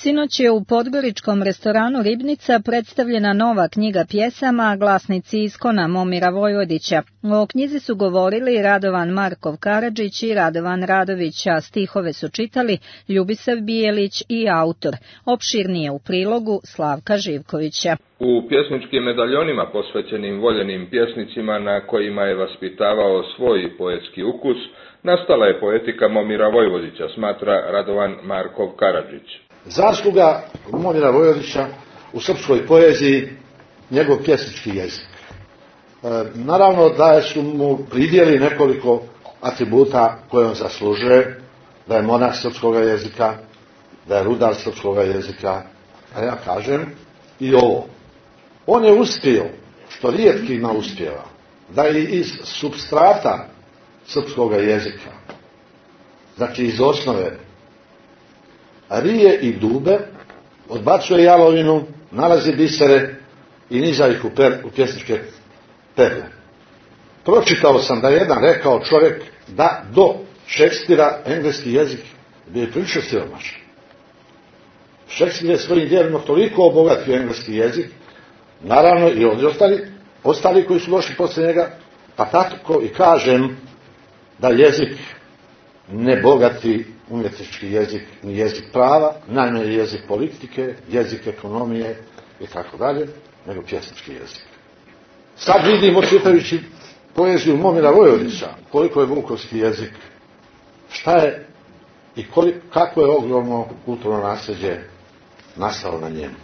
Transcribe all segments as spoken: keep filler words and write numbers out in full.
Sinoć je u podgoričkom restoranu Ribnica predstavljena nova knjiga pjesama Glasnici Iskona Momira Vojvodića. O knjizi su govorili Radovan Markov Karadžić i Radovan Radović, a stihove su čitali Ljubisav Bijelić i autor. Opširnije u prilogu Slavka Živkovića. U pjesničkim medaljonima posvećenim voljenim pjesnicima na kojima je vaspitavao svoj poetski ukus, nastala je poetika Momira Vojvodića, smatra Radovan Markov Karadžić. Zasluga Momira Vojvodića u srpskoj poeziji njegov pjesnički jezik. E, naravno da su mu pridjeli nekoliko atributa koje on zaslužuje, da je monah srpskog jezika, da je rudar srpskog jezika, a ja kažem i ovo. On je uspio, što rijetkima uspjeva, da je iz supstrata srpskog jezika, znači iz osnove, rije i dube, odbacuje jalovinu, nalazi bisere i niza ih u, per, u pjesničke perle. Pročitao sam da je jedan rekao čovjek da do Šekspira engleski jezik bio je prilično siromašan. Šekspir je svojim djelima toliko obogatio engleski jezik, naravno i ovdje ostali, ostali koji su došli poslije njega, pa tako i kažem da jezik ne bogati umjetnički jezik, ni jezik prava, najmanje jezik politike, jezik ekonomije i tako dalje, nego pjesnički jezik. Sad vidimo, čitajući poeziju Momira Vojvodića, koliko je vukovski jezik, šta je i koliko, kako je ogromno kulturno nasljeđe nastalo na njemu.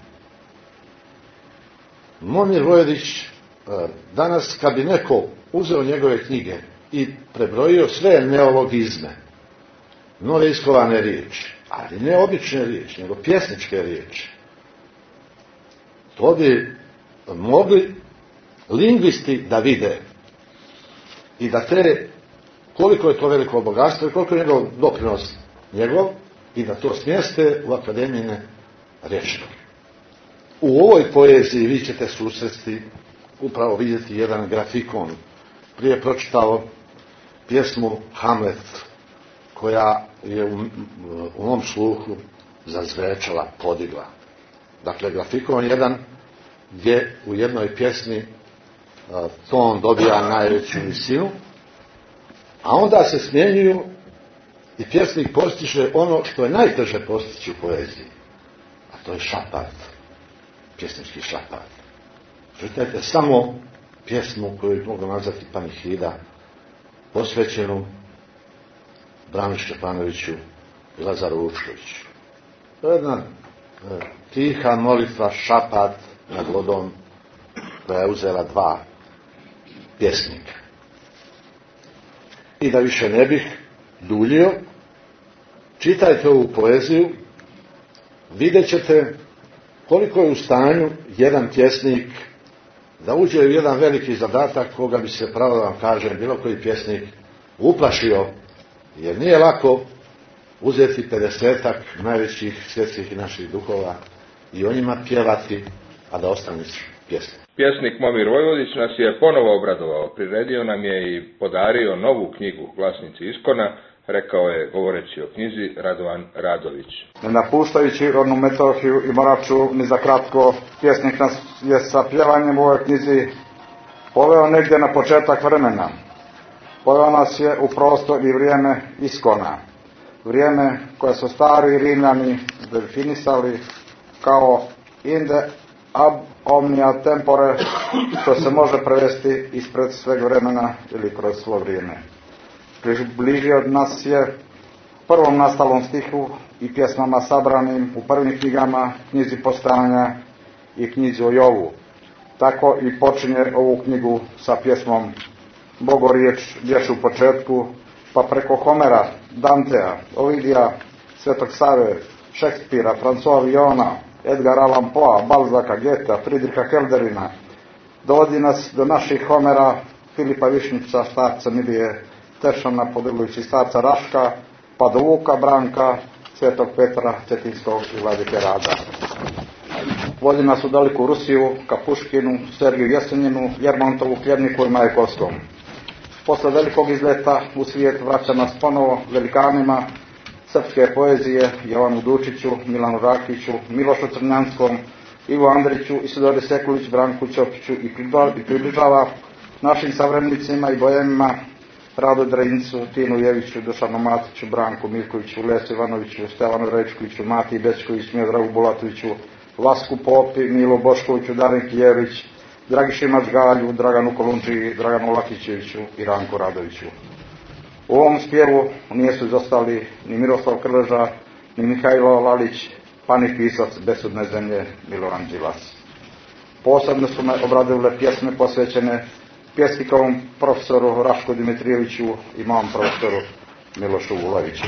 Momir Vojvodić, danas kad bi neko uzeo njegove knjige i prebrojio sve neologizme, nove iskovane riječi, ali ne obične riječi, nego pjesničke riječi, to bi mogli lingvisti da vide i da te, koliko je to veliko bogatstvo i koliko je njegov doprinos njegov, i da to smjeste u akademijne rječnike. U ovoj poeziji vi ćete susresti, upravo vidjeti jedan grafikon. Prije pročitao pjesmu Hamlet, koja je u, u mom sluhu zazvečala, podigla. Dakle, grafikon jedan gdje u jednoj pjesmi a, ton dobija najveću visinu, a onda se smjenjuju i pjesnik postiže ono što je najteže postići u poeziji, a to je šapat, pjesnički šapat. Čitajte samo pjesmu koju mogu nazvati panihida, posvećenu Brani Šćepanoviću i Lazaru Vučkoviću. To je jedna e, tiha molitva, šapat nad vodom, koja je uzela dva pjesnika. I da više ne bih duljio, čitajte ovu poeziju, vidjet ćete koliko je u stanju jedan pjesnik da uđe u jedan veliki zadatak koga bi se, pravo da vam kažem, bilo koji pjesnik uplašio, jer nije lako uzeti pedesetak najvećih svjetskih i naših duhova i o njima pjevati, a da ostaneš pjesnik. Pjesnik Momir Vojvodić nas je ponovo obradovao, priredio nam je i podario novu knjigu Glasnici Iskona, rekao je, govoreći o knjizi, Radovan Radović. Ne napuštajući rodnu Metohiju i Moravču ni za kratko, pjesnik nas je sa pjevanjem u ovoj knjizi poveo negdje na početak vremena. Poveo nas je u prostor i vrijeme Iskona. Vrijeme koje su stari Rimljani definisali kao inde ab omnia tempore, što se može prevesti ispred sveg vremena ili kroz svo vrijeme. Približio nas je prvom nastalom stihu i pjesmama sabranim u prvim knjigama, knjizi Postojanja i knjizi o Jovu. Tako i počinje ovu knjigu sa pjesmom Bogoriječ bješe u početku, pa preko Homera, Dantea, Ovidija, Svetog Save, Šekspira, François Villona, Edgar Allan Poe, Balzac'a, Goethea, Friedricha Helderina, dovodi nas do naših Homera, Filipa Višnjića, starca Milije, Teršana Podilujući, starca Raška, pa do Vuka Branka, Svetog Petra Cetinskog i Vladike Rada. Vodi nas u daleku Rusiju, ka Puškinu, Sergiju Jesenjinu, Jermontovu, Kljevniku i Majakovskom. Posle velikog izleta u svijet vraća nas ponovo velikanima, srpske poezije Jovanu Dučiću, Milanu Rakiću, Milošu Crnjanskom, Ivo Andriću, Isidori Sekulić, Branku Ćopiću i približava našim savremenicima i bojemima Radu Drejincu, Tinu Jeviću, Dušanu Matiću, Branku Milkoviću, Lesu Ivanoviću, Stevanu Rečkoviću, Matiji Bečković, Miodragu Bulatoviću, Vasku Popi, Milu Boškoviću, Darinki Jević, Dragiši Mačgalju, Draganu Kolundžiji, Draganu Lakićeviću i Ranku Radoviću. U ovom spjevu nisu izostali ni Miroslav Krleža, ni Mihajlo Lalić, pa ni pisac Besudne zemlje Milovan Đilas. Posebno su me obradile pjesme posvećene pjesnikovom profesoru Raško Dimitrijeviću i mom profesoru Milošu Vuloviću.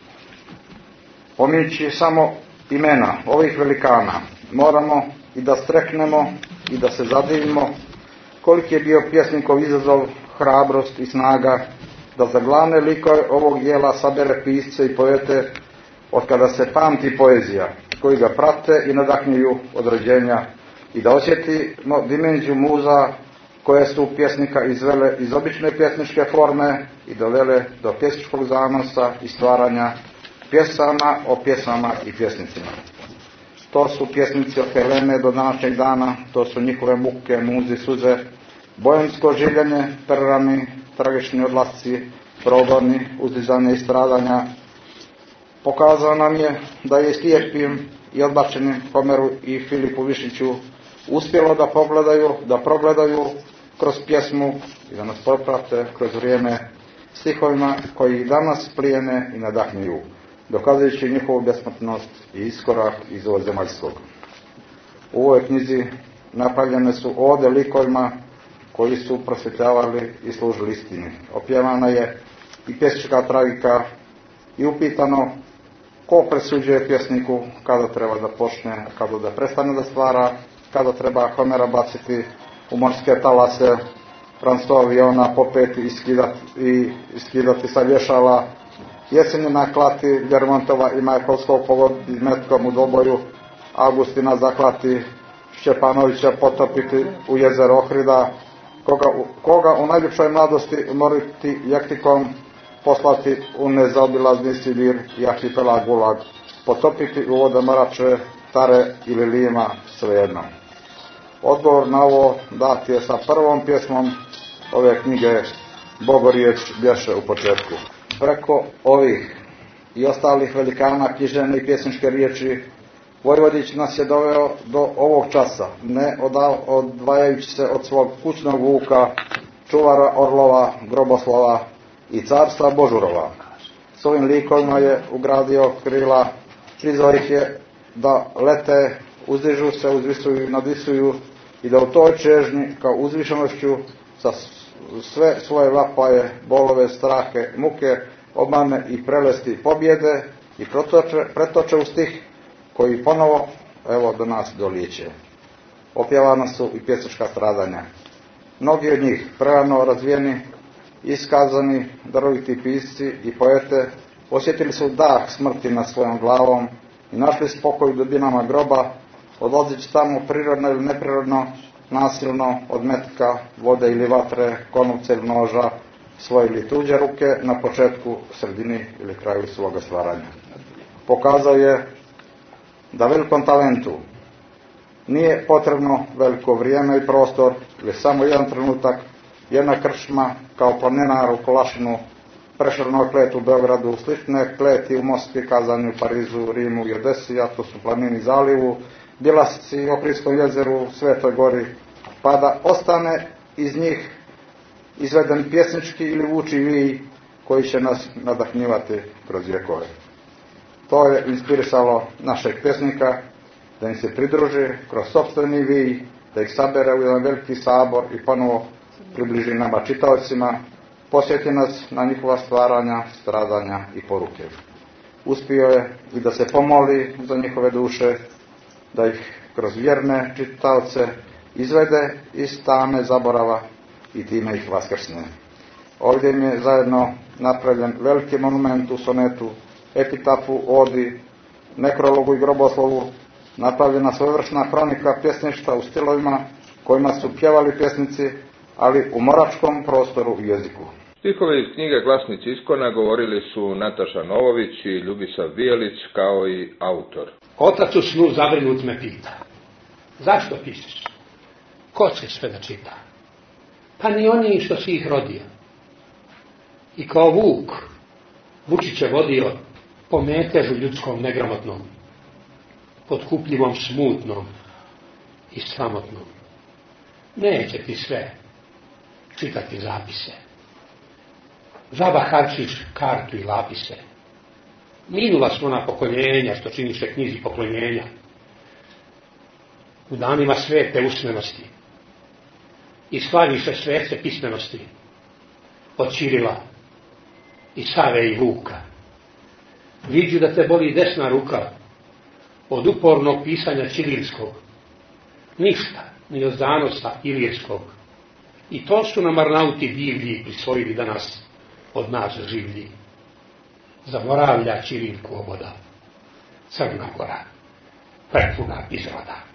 Pominjući samo imena ovih velikana, moramo i da streknemo i da se zadivimo koliki je bio pjesnikov izazov, hrabrost i snaga da za glavne likove ovog dijela sabere pisce i poete od kada se pamti poezija, koji ga prate i nadahnjuju od rođenja, i da osjetimo dimenziju muza koje su pjesnika izvele iz obične pjesničke forme i dovele do pjesničkog zanosa i stvaranja pjesama o pjesama i pjesnicima. To su pjesnici od Helene do današnjeg dana, to su njihove muke, muzi, suze, bojemsko življenje, perrani, tragični odlasci, progoni, uzdizanje i stradanja. Pokazao nam je da je slijepim i odbačenim Homeru i Filipu Višnjiću uspjelo da pogledaju, da progledaju kroz pjesmu i da nas proprate kroz vrijeme stihovima koji ih danas plijene i nadahnjuju, dokazujući njihovu besmrtnost i iskorak iz ovog zemaljskog. U ovoj knjizi napravljene su ode likovima koji su prosvjetljavali i služili istini. Opjevana je i pjesnička tragika i upitano ko presuđuje pjesniku kada treba da počne, kada da prestane da stvara, kada treba Homera baciti u morske talase, Fransto aviona popeti i skidati, i skidati sa vješala, Jesenina klati Ljermontova i Majkovskog pogoditi metkom u doboju, Augustina zaklati, Šćepanovića potopiti u jezero Ohrida, koga, koga u najljepšoj mladosti umoriti jektikom, poslati u nezaobilazni Sibir i arhipelag Gulag, potopiti u vode Marače, Tare ili Lima, svejedno. Odgovor na ovo dat je sa prvom pjesmom ove knjige Bogoriječ bješe u početku. Preko ovih i ostalih velikana književne i pjesničke riječi Vojvodić nas je doveo do ovog časa, ne odvajajući se od svog kućnog vuka, čuvara orlova, groboslova i carstva Božurova. S ovim likovima je ugradio krila, prizvao ih je da lete, uzdižu se, uzvisuju, nadvisuju i da u toj čežnji kao uzvišenošću sa sve svoje vapaje, bolove, strahe, muke, obmane i prelesti pobjede i pretoče, pretoče u stih koji ponovo, evo, do nas dolijeće. Opjevana su i pjesnička stradanja. Mnogi od njih, prerano razvijeni, iskazani, daroviti pisci i poete, osjetili su dah smrti nad svojom glavom i našli spokoj u dubinama groba, odlazeći tamo prirodno ili neprirodno, nasilno, od metka, vode ili vatre, konuvca ili noža, svoje ili tuđe ruke na početku, sredini ili kraju svoga stvaranja. Pokazao je da velikom talentu nije potrebno veliko vrijeme i prostor, ili samo jedan trenutak, jedna krčma kao planenar u Kolašinu, Prešernoj kleti u Beogradu, slične kleti u Moskvi, Kazanju, Parizu, Rimu i Odesi, a to su planini zalivu, Bjelasci, Ohridskom jezeru, Svetoj gori, pa da ostane iz njih izveden pjesnički ili vuči vij koji će nas nadahnjivati kroz vjekove. To je inspirisalo našeg pjesnika da im se pridruži kroz sopstveni vij, da ih sabere u jedan veliki sabor i ponovo približi nama čitaocima, posjeti nas na njihova stvaranja, stradanja i poruke. Uspio je i da se pomoli za njihove duše, da ih kroz vjerne čitaoce izvede iz tame zaborava i time ih vaskrsne. Ovdje im je zajedno napravljen veliki monument u sonetu, epitafu, odi, nekrologu i groboslovu, napravljena svojevrsna kronika pjesništva u stilovima kojima su pjevali pjesnici, ali u moračkom prostoru i jeziku. Stihove iz knjige Glasnici Iskona govorili su Nataša Novović i Ljubisav Bijelić kao i autor. Otac u snu zabrinut me pita: zašto pišeš? Ko će sve da čita? Pa ni oni što si ih rodio. I kao vuk Vučića vodio po metežu ljudskom negramotnom, potkupljivom smutnom i sramotnom. Neće ti sve čitati zapise. Žaba harčiš kartu i lapise. Minula su ona pokoljenja što činiše knjizi poklonjenja. U danima svete usmenosti i slaviše svece pismenosti od Ćirila i Save i Vuka. Viđu da te boli desna ruka od upornog pisanja ćirilskog, ništa ni od zanosa ilirskog. I to su nam Arnauti divlji prisvojili danas od nas življi. Zaboravlja Ćirilku oboda, Crna Gora, prepuna izroda.